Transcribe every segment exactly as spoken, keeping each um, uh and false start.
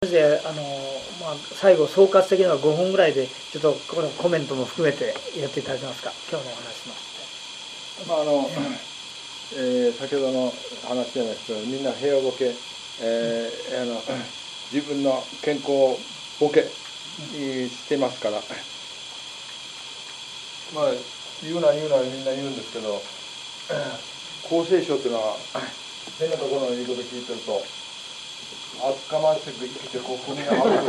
であの、まあ、最後総括的にはごふんぐらいでちょっとこのコメントも含めてやっていただけますか。今日のお話も。 まああのえー、先ほどの話じゃないですけど、みんな平和ボケ、えー、あの自分の健康をボケしてますから、まあ言うな言うなみんな言うんですけど、厚生省というのは変なところの言うこと聞いてると、厚かましく生きてここにある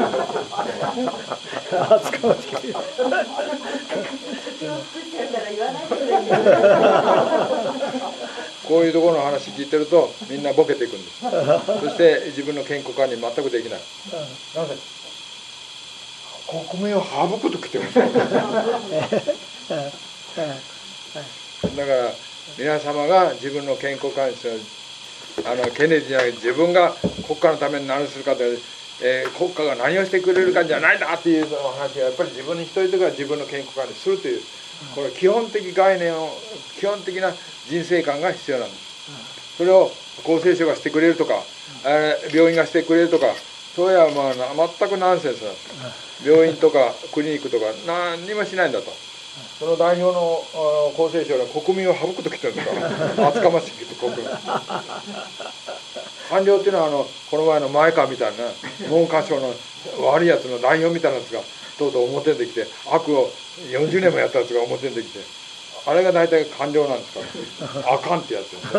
厚かましくこういうところの話聞いてるとみんなボケていくんです。そして自分の健康管理全くできない。なぜ国民を省くときてるんですだから皆様が自分の健康管理する、あのケネディじゃない、自分が国家のために何をするかという、えー、国家が何をしてくれるかじゃないんだっていう話がやっぱり自分に一人が自分の健康管理するという、これ基本的概念を、基本的な人生観が必要なんです。それを厚生省がしてくれるとか、えー、病院がしてくれるとか、それはまあ全くナンセンスなんです。病院とかクリニックとか何にもしないんだと。その代表の厚生省は国民を省くときてるんですから厚かましくて国民官僚っていうのはあのこの前の前川みたいな文科省の悪いやつの代表みたいなやつがとうとう表にできて、悪をよんじゅうねんもやったやつが表にできて、あれが大体官僚なんですからあかんってやつです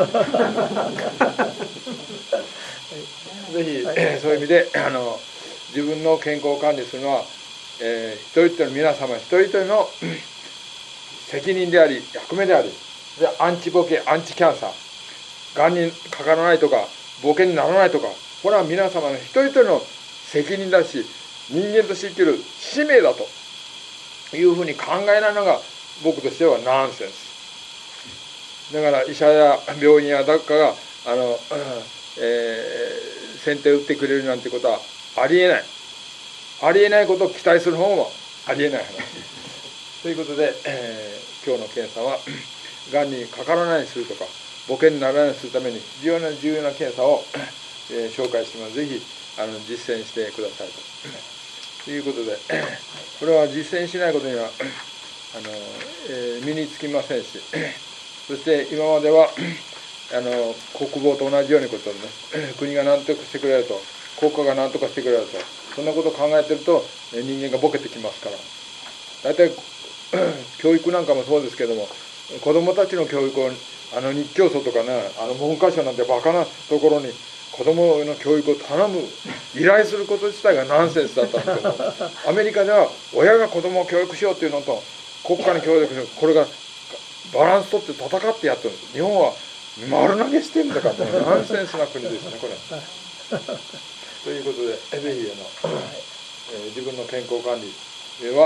ぜひ、えー、そういう意味であの自分の健康を管理するのは、えー、一人一人の皆様一人一人の責任であり役目であり、でアンチボケアンチキャンサー、がんにかからないとかボケにならないとか、これは皆様の一人一人の責任だし、人間として生きる使命だというふうに考えないのが僕としてはナンセンスだから、医者や病院や誰かがあの、えー、先手を打ってくれるなんてことはありえない。ありえないことを期待する方もありえない話ということで、えー、今日の検査はがんにかからないようにするとかボケにならないようにするために非常に重要な検査を、えー、紹介します。ぜひあの実践してくださいということで、これは実践しないことにはあの、えー、身につきませんし、そして今まではあの国防と同じようなことでね、国が何とかしてくれると、国家が何とかしてくれると、そんなことを考えてると人間がボケてきますから。大体教育なんかもそうですけども、子どもたちの教育をあの日教組とかね、あの文科省なんてバカなところに子どもの教育を頼む依頼すること自体がナンセンスだったんですけど、アメリカでは親が子どもを教育しようというのと国家に教育しよう、これがバランス取って戦ってやってるんです。日本は丸投げしてるんだから、ナンセンスな国ですねこれということで、ぜひあの、えー、自分の健康管理は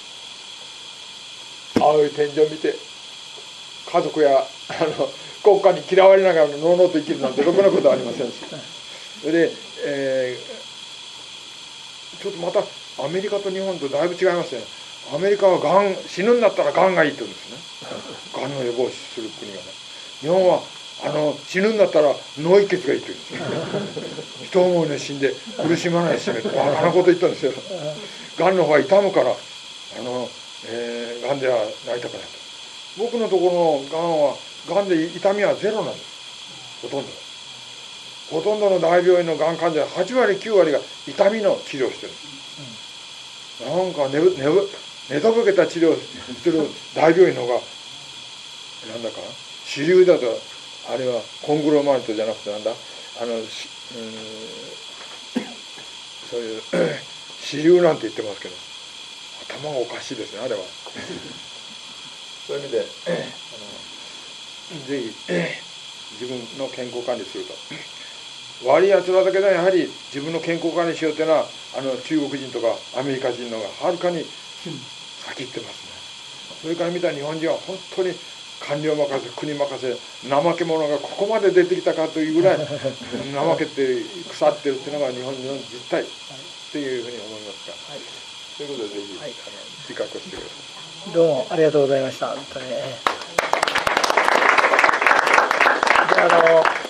青い天井を見て家族やあの国家に嫌われながらのうのうと生きるなんてろくなことはありませんし、それで、えー、ちょっとまたアメリカと日本とだいぶ違いますよね。アメリカはがん死ぬんだったらがんがいいって言うんですね。がんの予防する国がね。日本はあの死ぬんだったら脳溢血がいいって言うんですよ。一思いで死んで苦しまないしね、バカなこと言ったんですよ。がんの方が痛むからあの、えー、がんではなりたくないと。僕のところのがんはがんで痛みはゼロなんです。ほとんどほとんどの大病院のがん患者ははちわりきゅうわりが痛みの治療をしてるんです、うん、なんか寝ぶ寝とぼけた治療をしてる大病院の方がなんだか主流だと、あれはコングロマリットじゃなくてなんだあの、うん、そういう主流なんて言ってますけど、頭がおかしいですねあれはそういう意味であのぜひ自分の健康管理すると。悪いやつらだけどやはり自分の健康管理しようというのはあの中国人とかアメリカ人の方がはるかに先行ってますね。それから見た日本人は本当に官僚任せ国任せ怠け者がここまで出てきたかというぐらい怠けて腐ってるっていうのが日本人の実態っていうふうに思いますが、はい、ということでぜひ、はい、あの自覚してください。 どうもありがとうございました。本当に。であの